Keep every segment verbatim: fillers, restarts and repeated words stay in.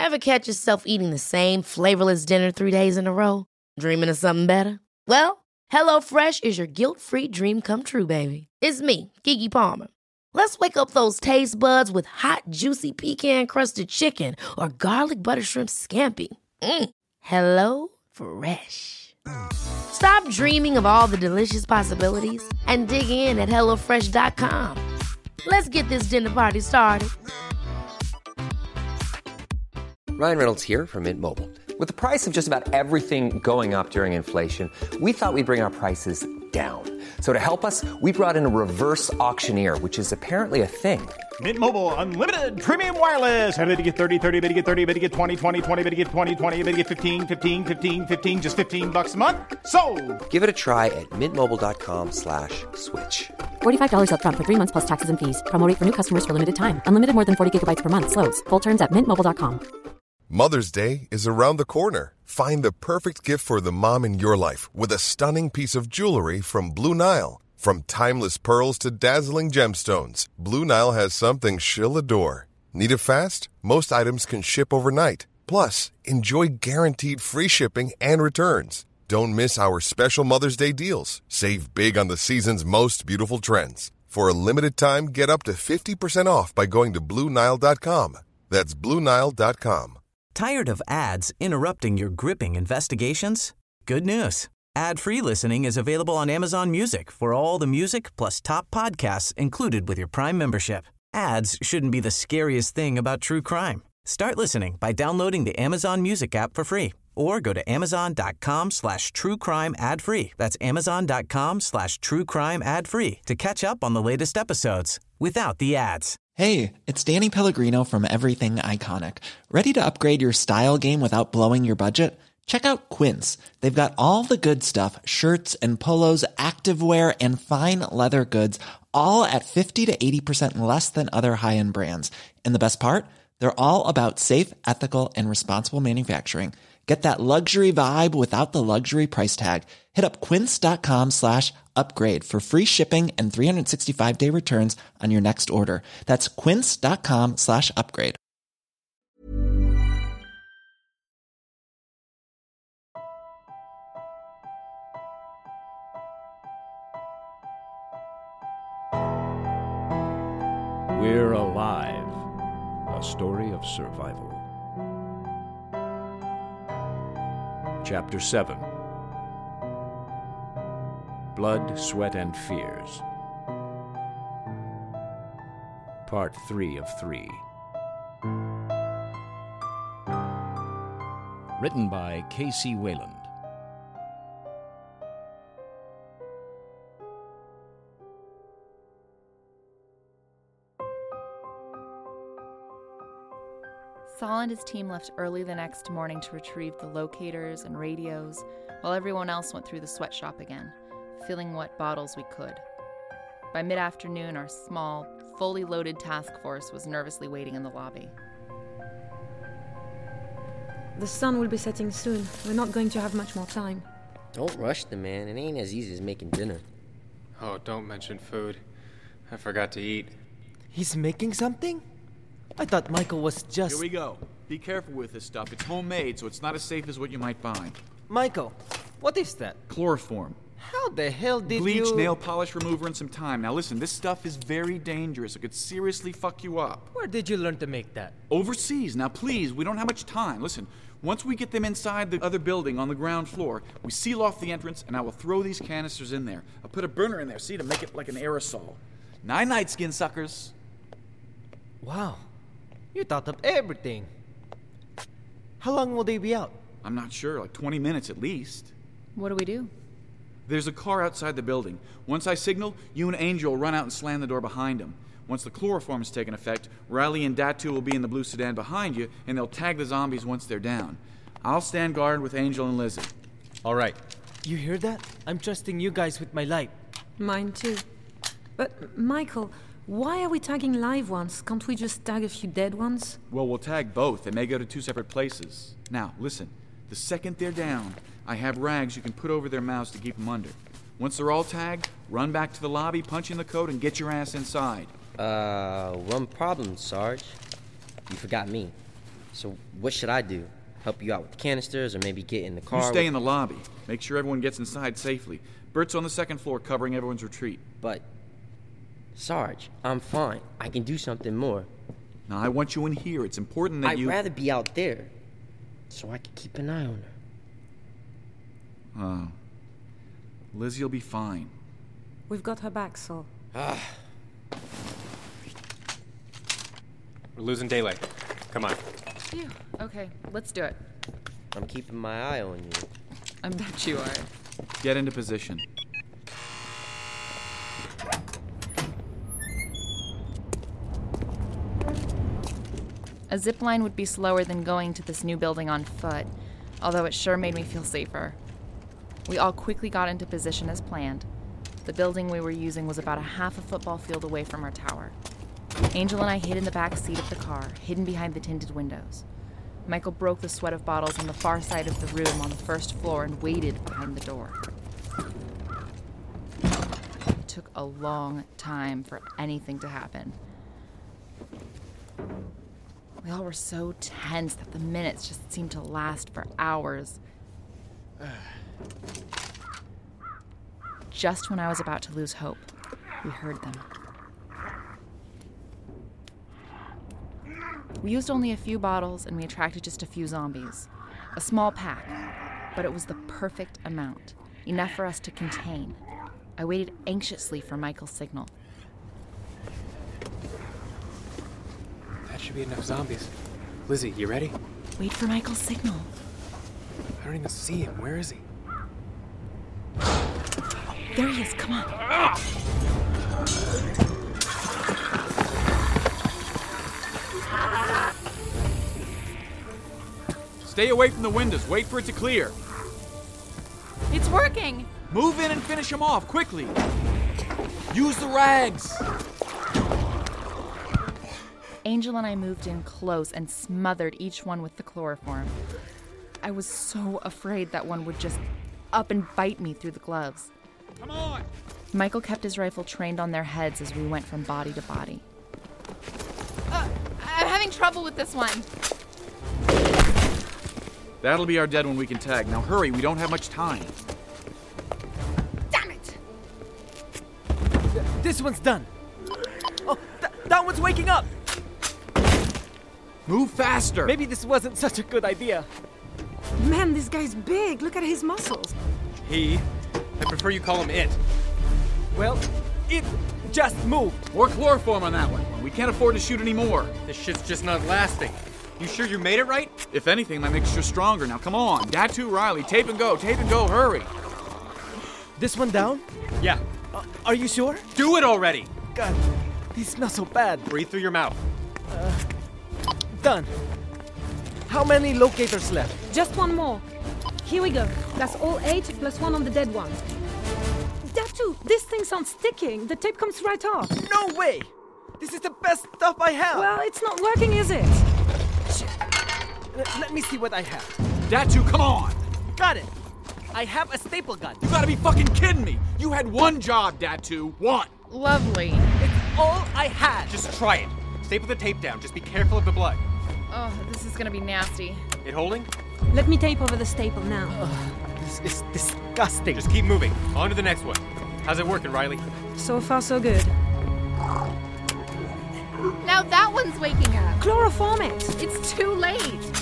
Ever catch yourself eating the same flavorless dinner three days in a row? Dreaming of something better? Well, HelloFresh is your guilt-free dream come true, baby. It's me, Keke Palmer. Let's wake up those taste buds with hot, juicy pecan-crusted chicken or garlic butter shrimp scampi. Mm. Hello Fresh. Stop dreaming of all the delicious possibilities and dig in at hello fresh dot com. Let's get this dinner party started. Ryan Reynolds here from Mint Mobile. With the price of just about everything going up during inflation, we thought we'd bring our prices down. So to help us, we brought in a reverse auctioneer, which is apparently a thing. Mint Mobile Unlimited Premium Wireless. How to get thirty, thirty, how to get thirty, how to get twenty, twenty, twenty, how to get twenty, twenty, how to get fifteen, fifteen, fifteen, fifteen, just fifteen bucks a month? Sold! Give it a try at mintmobile.com slash switch. forty-five dollars up front for three months plus taxes and fees. Promo rate for new customers for limited time. Unlimited more than forty gigabytes per month. Slows full terms at mint mobile dot com. Mother's Day is around the corner. Find the perfect gift for the mom in your life with a stunning piece of jewelry from Blue Nile. From timeless pearls to dazzling gemstones, Blue Nile has something she'll adore. Need it fast? Most items can ship overnight. Plus, enjoy guaranteed free shipping and returns. Don't miss our special Mother's Day deals. Save big on the season's most beautiful trends. For a limited time, get up to fifty percent off by going to blue nile dot com. That's blue nile dot com. Tired of ads interrupting your gripping investigations? Good news. Ad-free listening is available on Amazon Music for all the music plus top podcasts included with your Prime membership. Ads shouldn't be the scariest thing about true crime. Start listening by downloading the Amazon Music app for free or go to amazon.com slash true crime ad free. That's amazon.com slash true crime ad free to catch up on the latest episodes without the ads. Hey, it's Danny Pellegrino from Everything Iconic. Ready to upgrade your style game without blowing your budget? Check out Quince. They've got all the good stuff, shirts and polos, activewear, and fine leather goods, all at fifty to eighty percent less than other high-end brands. And the best part? They're all about safe, ethical, and responsible manufacturing. Get that luxury vibe without the luxury price tag. Hit up quince.com slash upgrade for free shipping and three sixty-five day returns on your next order. That's quince.com slash upgrade. We're Alive, a story of survival. Chapter seven. Blood, Sweat, and Fears. Part three of three. Written by K C Wayland. Saul and his team left early the next morning to retrieve the locators and radios, while everyone else went through the sweatshop again, filling what bottles we could. By mid-afternoon, our small, fully loaded task force was nervously waiting in the lobby. The sun will be setting soon. We're not going to have much more time. Don't rush the man. It ain't as easy as making dinner. Oh, don't mention food. I forgot to eat. He's making something? I thought Michael was just... Here we go. Be careful with this stuff. It's homemade, so it's not as safe as what you might find. Michael, what is that? Chloroform. How the hell did Bleach, you... Bleach, nail polish remover, and some time. Now listen, this stuff is very dangerous. It could seriously fuck you up. Where did you learn to make that? Overseas. Now please, we don't have much time. Listen, once we get them inside the other building on the ground floor, we seal off the entrance, and I will throw these canisters in there. I'll put a burner in there, see, to make it like an aerosol. Night-night, skin suckers. Wow. You thought of everything. How long will they be out? I'm not sure, like twenty minutes at least. What do we do? There's a car outside the building. Once I signal, you and Angel will run out and slam the door behind him. Once the chloroform has taken effect, Riley and Datu will be in the blue sedan behind you, and they'll tag the zombies once they're down. I'll stand guard with Angel and Lizzie. All right. You hear that? I'm trusting you guys with my life. Mine too. But, Michael... why are we tagging live ones? Can't we just tag a few dead ones? Well, we'll tag both. They may go to two separate places. Now, listen. The second they're down, I have rags you can put over their mouths to keep them under. Once they're all tagged, run back to the lobby, punch in the code, and get your ass inside. Uh, one problem, Sarge. You forgot me. So what should I do? Help you out with the canisters or maybe get in the car? You stay with... in the lobby. Make sure everyone gets inside safely. Bert's on the second floor covering everyone's retreat. But, Sarge, I'm fine. I can do something more. Now, I want you in here. It's important that I'd you... I'd rather be out there so I can keep an eye on her. Oh. Lizzie'll be fine. We've got her back, Saul. Ah. We're losing daylight. Come on. Phew. Okay, let's do it. I'm keeping my eye on you. I bet you are. Get into position. A zip line would be slower than going to this new building on foot, although it sure made me feel safer. We all quickly got into position as planned. The building we were using was about a half a football field away from our tower. Angel and I hid in the back seat of the car, hidden behind the tinted windows. Michael broke the sweat of bottles on the far side of the room on the first floor and waited behind the door. It took a long time for anything to happen. We all were so tense that the minutes just seemed to last for hours. Just when I was about to lose hope, we heard them. We used only a few bottles and we attracted just a few zombies. A small pack, but it was the perfect amount, enough for us to contain. I waited anxiously for Michael's signal. That should be enough zombies. Lizzie, you ready? Wait for Michael's signal. I don't even see him. Where is he? There he is, come on. Stay away from the windows. Wait for it to clear. It's working! Move in and finish him off, quickly. Use the rags. Angel and I moved in close and smothered each one with the chloroform. I was so afraid that one would just up and bite me through the gloves. Come on! Michael kept his rifle trained on their heads as we went from body to body. Uh, I'm having trouble with this one. That'll be our dead one we can tag. Now hurry, we don't have much time. Damn it! Th- this one's done. Oh, th- that one's waking up! Move faster! Maybe this wasn't such a good idea. Man, this guy's big. Look at his muscles. He? I prefer you call him it. Well, it just moved. More chloroform on that one. We can't afford to shoot any more. This shit's just not lasting. You sure you made it right? If anything, that makes you stronger. Now come on. Datu, Riley, tape and go, tape and go, hurry. This one down? Yeah. Uh, are you sure? Do it already! God, these smell so bad. Breathe through your mouth. Uh, done. How many locators left? Just one more. Here we go. That's all eight plus one on the dead one. Datu, this thing's not sticking. The tape comes right off. No way! This is the best stuff I have! Well, it's not working, is it? Shit. L- let me see what I have. Datu, come on! Got it! I have a staple gun. You gotta be fucking kidding me! You had one job, Datu. One! Lovely. It's all I had. Just try it. Staple the tape down. Just be careful of the blood. Oh, this is gonna be nasty. It holding? Let me tape over the staple now. Ugh, this is disgusting. Just keep moving. On to the next one. How's it working, Riley? So far, so good. Now that one's waking up. Chloroform it. It's too late.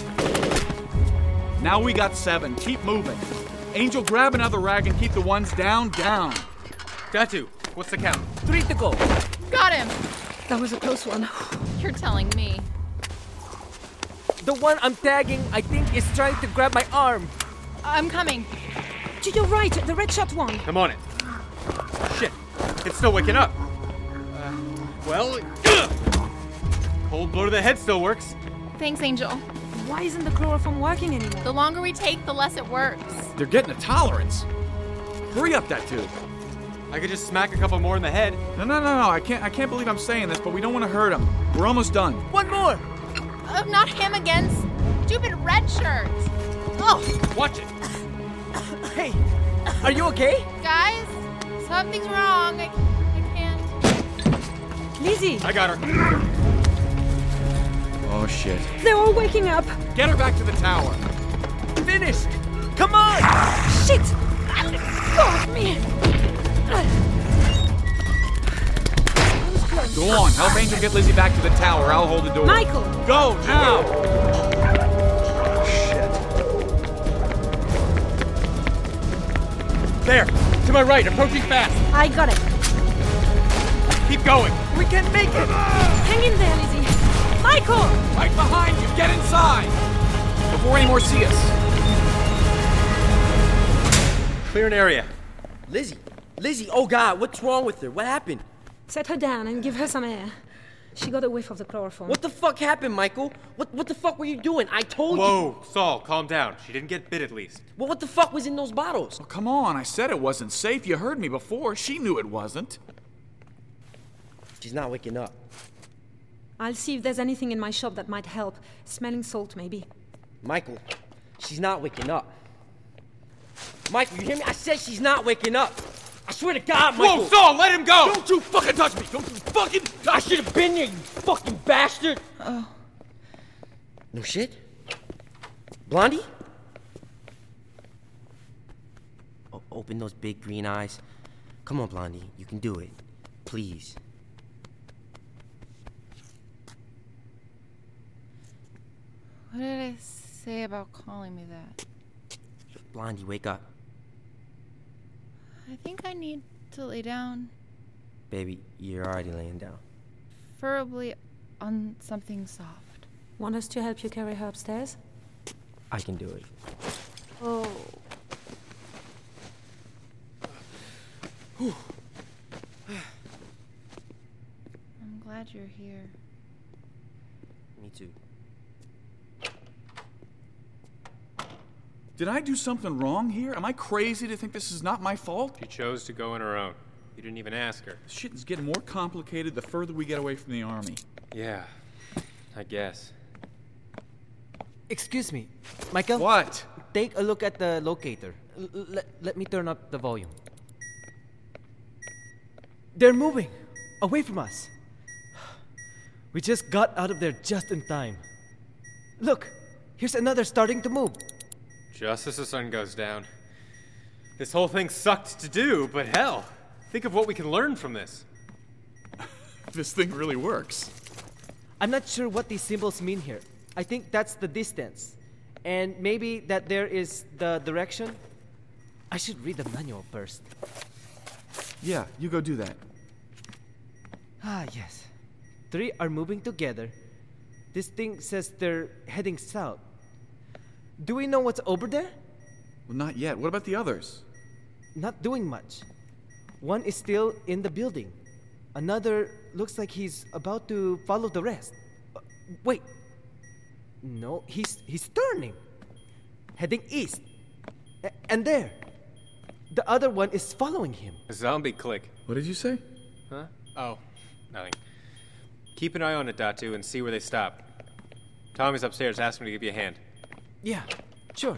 Now we got seven. Keep moving. Angel, grab another rag and keep the ones down, down. Datu, what's the count? Three to go. Got him. That was a close one. You're telling me. The one I'm tagging, I think, is trying to grab my arm. I'm coming. To your right, the red shot one. I'm on it. Shit, it's still waking up. Uh, well, ugh. Cold blow to the head still works. Thanks, Angel. Why isn't the chloroform working anymore? The longer we take, the less it works. They're getting a tolerance. Hurry up, Datu. I could just smack a couple more in the head. No, no, no, no. I can't. I can't believe I'm saying this, but we don't want to hurt him. We're almost done. One more. Oh, not him again. Stupid red shirt. Oh. Watch it. Hey, are you okay? Guys, something's wrong. I, I can't. Lizzie. I got her. Oh, shit. They're all waking up. Get her back to the tower. Finished! Come on! Shit! Go off me! Go on, help Angel get Lizzie back to the tower. I'll hold the door. Michael! Go, now! Shit. There, to my right, approaching fast. I got it. Keep going. We can make it! Hang in there, Lizzie. Michael! Right behind you, get inside! Before any more see us. Clear an area. Lizzie! Lizzie, oh God, what's wrong with her? What happened? Set her down and give her some air. She got a whiff of the chloroform. What the fuck happened, Michael? What what the fuck were you doing? I told Whoa, you. Whoa, Saul, calm down. She didn't get bit at least. Well, what the fuck was in those bottles? Oh, come on, I said it wasn't safe. You heard me before. She knew it wasn't. She's not waking up. I'll see if there's anything in my shop that might help. Smelling salt, maybe. Michael, she's not waking up. Michael, you hear me? I said she's not waking up. I swear to God, Michael. Whoa, Saul, let him go! Don't you fucking touch me! Don't you fucking... I should have been there, you fucking bastard! Oh. No shit? Blondie? O- open those big green eyes. Come on, Blondie. You can do it. Please. What did I say about calling me that? Blondie, wake up. I think I need to lay down. Baby, you're already laying down. Preferably on something soft. Want us to help you carry her upstairs? I can do it. Oh. I'm glad you're here. Me too. Did I do something wrong here? Am I crazy to think this is not my fault? She chose to go on her own. You didn't even ask her. This shit is getting more complicated the further we get away from the army. Yeah, I guess. Excuse me, Michael? What? Take a look at the locator. L- let, let me turn up the volume. They're moving away from us. We just got out of there just in time. Look, here's another starting to move. Just as the sun goes down. This whole thing sucked to do, but hell, think of what we can learn from this. This thing really works. I'm not sure what these symbols mean here. I think that's the distance. And maybe that there is the direction. I should read the manual first. Yeah, you go do that. Ah, yes. Three are moving together. This thing says they're heading south. Do we know what's over there? Well, not yet. What about the others? Not doing much. One is still in the building. Another looks like he's about to follow the rest. Uh, wait. No, he's he's turning. Heading east. A- and there. The other one is following him. A zombie click. What did you say? Huh? Oh, nothing. Keep an eye on it, Datu, and see where they stop. Tommy's upstairs. Ask him to give you a hand. Yeah, sure.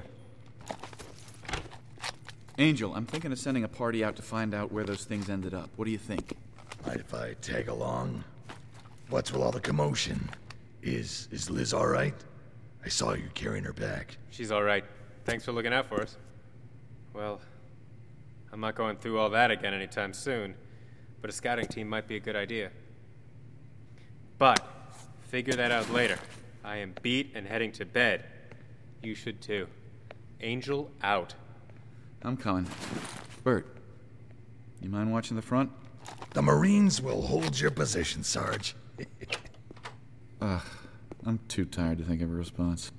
Angel, I'm thinking of sending a party out to find out where those things ended up. What do you think? Mind if I tag along? What's with all the commotion? Is is Liz all right? I saw you carrying her back. She's all right. Thanks for looking out for us. Well, I'm not going through all that again anytime soon, but a scouting team might be a good idea. But figure that out later. I am beat and heading to bed. You should too. Angel out. I'm coming. Bert, you mind watching the front? The Marines will hold your position, Sarge. Ugh, I'm too tired to think of a response.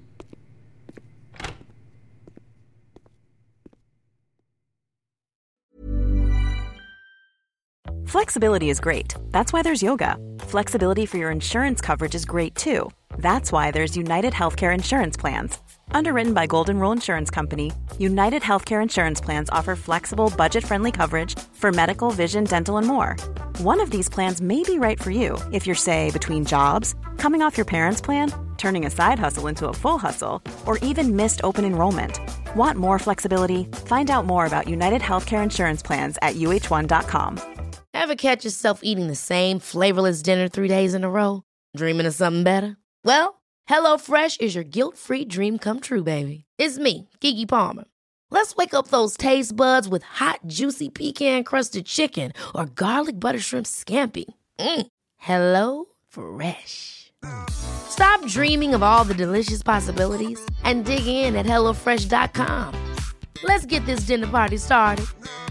Flexibility is great. That's why there's yoga. Flexibility for your insurance coverage is great too. That's why there's United Healthcare Insurance Plans. Underwritten by Golden Rule Insurance Company, United Healthcare Insurance Plans offer flexible, budget-friendly coverage for medical, vision, dental, and more. One of these plans may be right for you if you're, say, between jobs, coming off your parents' plan, turning a side hustle into a full hustle, or even missed open enrollment. Want more flexibility? Find out more about United Healthcare Insurance Plans at U H one dot com. Ever catch yourself eating the same flavorless dinner three days in a row? Dreaming of something better? Well, HelloFresh is your guilt-free dream come true, baby. It's me, Keke Palmer. Let's wake up those taste buds with hot, juicy pecan-crusted chicken or garlic butter shrimp scampi. Mm. Hello Fresh. Stop dreaming of all the delicious possibilities and dig in at hello fresh dot com. Let's get this dinner party started.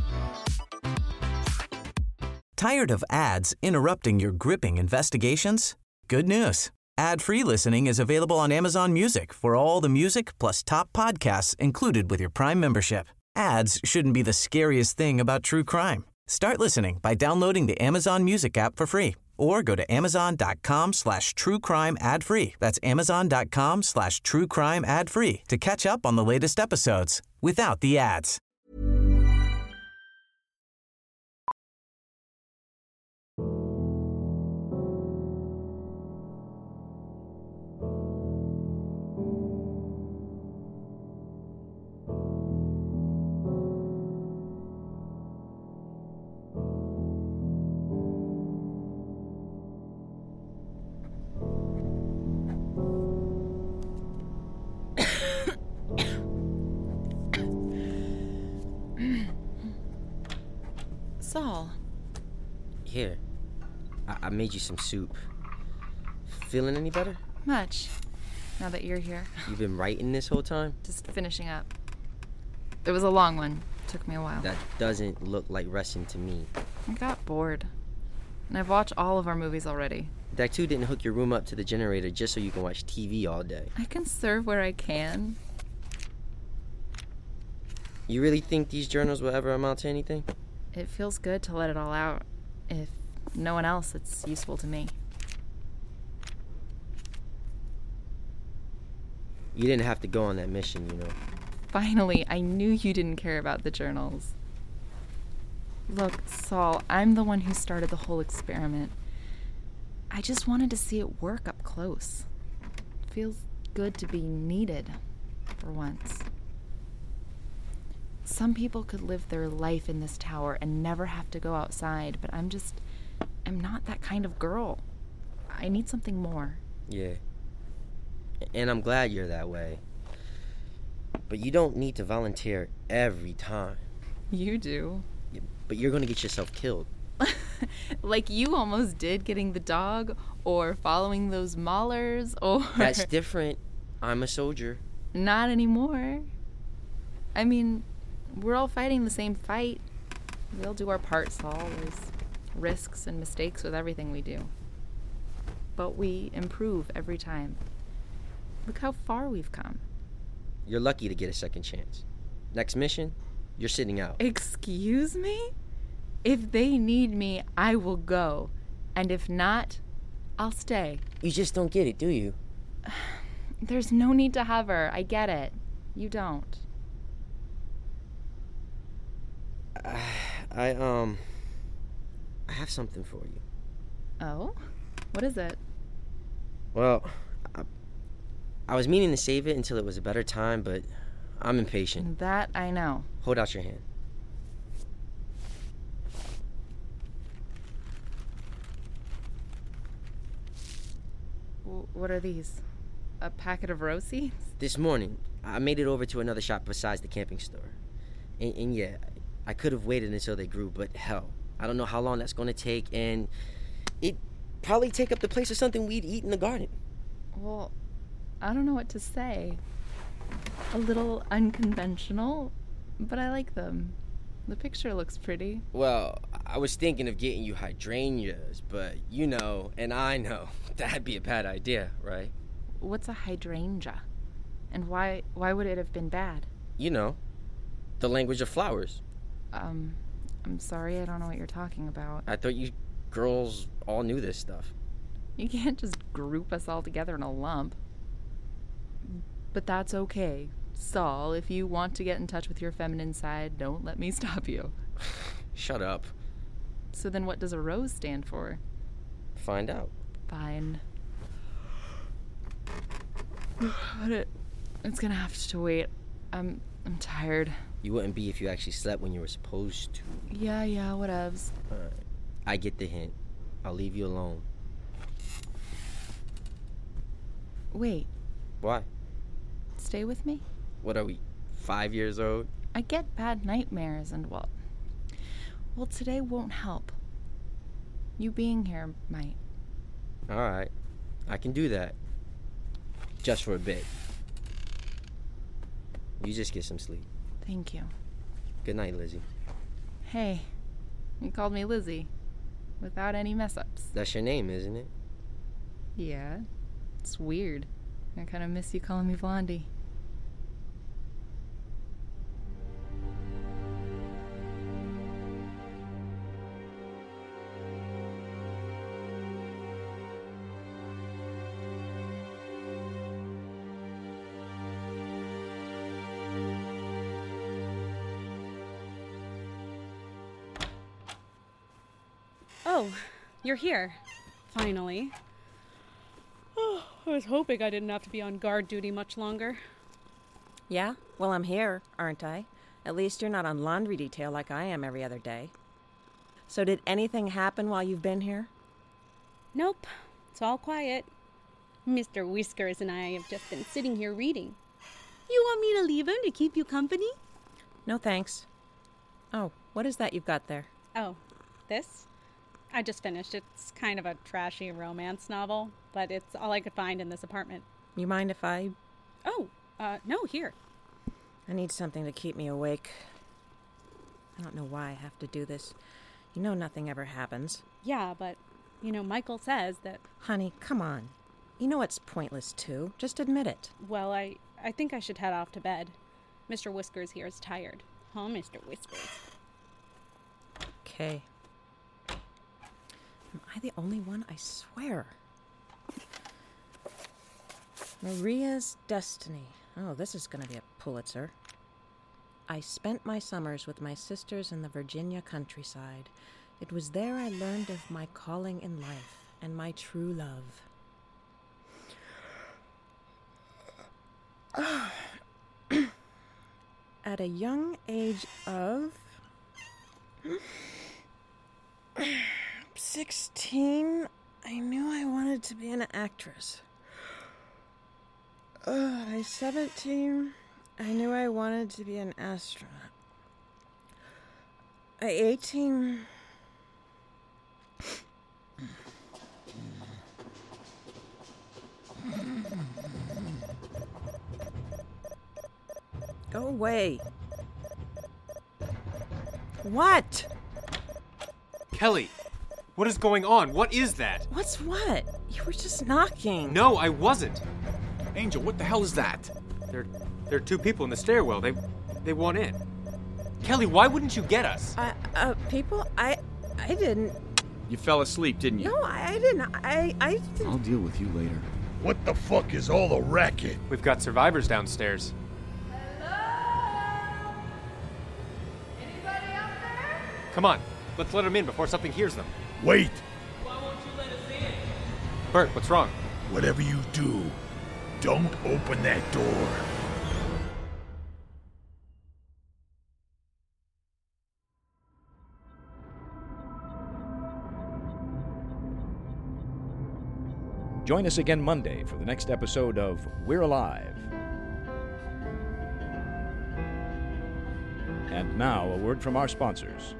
Tired of ads interrupting your gripping investigations? Good news. Ad-free listening is available on Amazon Music for all the music plus top podcasts included with your Prime membership. Ads shouldn't be the scariest thing about true crime. Start listening by downloading the Amazon Music app for free or go to amazon.com slash true crime ad free. That's amazon.com slash true crime ad free to catch up on the latest episodes without the ads. Saul. Here. I-, I made you some soup. Feeling any better? Much. Now that you're here. You've been writing this whole time? Just finishing up. It was a long one. Took me a while. That doesn't look like resting to me. I got bored. And I've watched all of our movies already. That too didn't hook your room up to the generator just so you can watch T V all day. I can serve where I can. You really think these journals will ever amount to anything? It feels good to let it all out. If no one else, it's useful to me. You didn't have to go on that mission, you know. Finally, I knew you didn't care about the journals. Look, Saul, I'm the one who started the whole experiment. I just wanted to see it work up close. It feels good to be needed, for once. Some people could live their life in this tower and never have to go outside, but I'm just... I'm not that kind of girl. I need something more. Yeah. And I'm glad you're that way. But you don't need to volunteer every time. You do. But you're going to get yourself killed. Like you almost did getting the dog, or following those maulers, or... That's different. I'm a soldier. Not anymore. I mean... We're all fighting the same fight. We all do our part, Saul. There's risks and mistakes with everything we do. But we improve every time. Look how far we've come. You're lucky to get a second chance. Next mission, you're sitting out. Excuse me? If they need me, I will go. And if not, I'll stay. You just don't get it, do you? There's no need to hover. I get it. You don't. I, um, I have something for you. Oh? What is it? Well, I, I was meaning to save it until it was a better time, but I'm impatient. That I know. Hold out your hand. W- what are these? A packet of rose seeds? This morning, I made it over to another shop besides the camping store. And, and yeah... I could have waited until they grew, but hell, I don't know how long that's going to take, and it'd probably take up the place of something we'd eat in the garden. Well, I don't know what to say. A little unconventional, but I like them. The picture looks pretty. Well, I was thinking of getting you hydrangeas, but you know, and I know, that'd be a bad idea, right? What's a hydrangea? And why why would it have been bad? You know, the language of flowers. Um, I'm sorry, I don't know what you're talking about. I thought you girls all knew this stuff. You can't just group us all together in a lump. But that's okay. Saul, if you want to get in touch with your feminine side, don't let me stop you. Shut up. So then what does a rose stand for? Find out. Fine. But it, it's gonna have to wait. I'm, I'm tired. You wouldn't be if you actually slept when you were supposed to. Yeah, yeah, whatevs. Alright. I get the hint. I'll leave you alone. Wait. Why? Stay with me? What are we, five years old? I get bad nightmares and, well... Well, today won't help. You being here might. Alright. I can do that. Just for a bit. You just get some sleep. Thank you. Good night, Lizzie. Hey, you called me Lizzie. Without any mess-ups. That's your name, isn't it? Yeah. It's weird. I kind of miss you calling me Blondie. Oh, you're here. Finally. Oh, I was hoping I didn't have to be on guard duty much longer. Yeah? Well, I'm here, aren't I? At least you're not on laundry detail like I am every other day. So did anything happen while you've been here? Nope. It's all quiet. Mister Whiskers and I have just been sitting here reading. You want me to leave him to keep you company? No, thanks. Oh, what is that you've got there? Oh, this? I just finished. It's kind of a trashy romance novel, but it's all I could find in this apartment. You mind if I... Oh, uh, no, here. I need something to keep me awake. I don't know why I have to do this. You know nothing ever happens. Yeah, but, you know, Michael says that... Honey, come on. You know it's pointless, too. Just admit it. Well, I, I think I should head off to bed. Mister Whiskers here is tired. Huh, Mister Whiskers? Okay. Am I the only one? I swear. Maria's Destiny. Oh, this is going to be a Pulitzer. I spent my summers with my sisters in the Virginia countryside. It was there I learned of my calling in life and my true love. At a young age of... sixteen, I knew I wanted to be an actress. Uh, at seventeen, I knew I wanted to be an astronaut. At eighteen... Go away. What? Kelly, what is going on? What is that? What's what? You were just knocking. No, I wasn't. Angel, what the hell is that? There, there are two people in the stairwell. They, they want in. Kelly, why wouldn't you get us? Uh, uh, people, I, I didn't. You fell asleep, didn't you? No, I, I didn't. I, I didn't. I'll deal with you later. What the fuck is all the racket? We've got survivors downstairs. Hello? Anybody out there? Come on, let's let them in before something hears them. Wait! Why won't you let us in? Bert, what's wrong? Whatever you do, don't open that door. Join us again Monday for the next episode of We're Alive. And now, a word from our sponsors.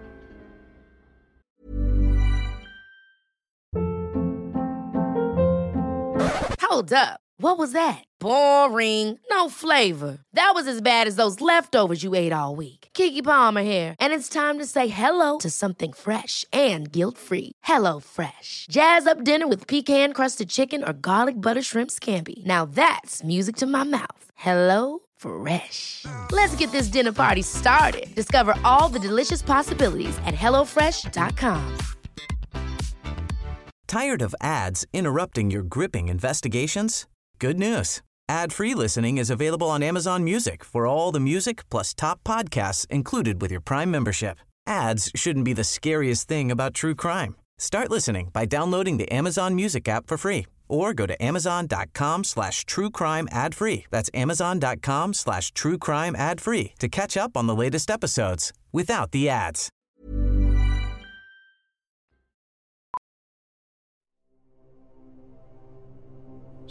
Hold up. What was that? Boring. No flavor. That was as bad as those leftovers you ate all week. Keke Palmer here, and it's time to say hello to something fresh and guilt-free. Hello Fresh. Jazz up dinner with pecan-crusted chicken or garlic butter shrimp scampi. Now that's music to my mouth. Hello Fresh. Let's get this dinner party started. Discover all the delicious possibilities at hello fresh dot com. Tired of ads interrupting your gripping investigations? Good news. Ad-free listening is available on Amazon Music for all the music plus top podcasts included with your Prime membership. Ads shouldn't be the scariest thing about true crime. Start listening by downloading the Amazon Music app for free or go to amazon.com slash true crime ad free. That's amazon.com slash true crime ad free to catch up on the latest episodes without the ads.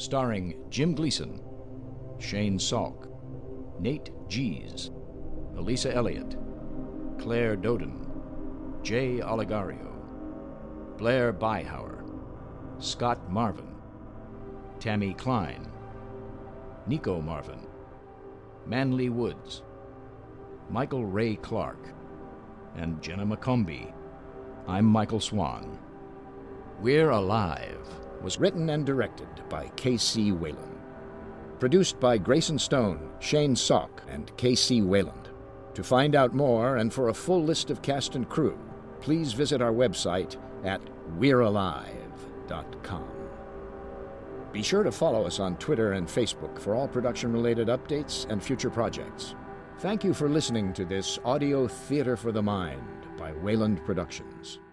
starring Jim Gleason, Shane Salk, Nate Gies, Elisa Elliott, Claire Doden, Jay Oligario, Blair Byhauer, Scott Marvin, Tammy Klein, Nico Marvin, Manly Woods, Michael Ray Clark, and Jenna McCombie. I'm Michael Swan. We're Alive was written and directed by K C. Wayland. Produced by Grayson Stone, Shane Salk, and K C. Wayland. To find out more and for a full list of cast and crew, please visit our website at we're alive dot com. Be sure to follow us on Twitter and Facebook for all production-related updates and future projects. Thank you for listening to this audio theater for the mind by Wayland Productions.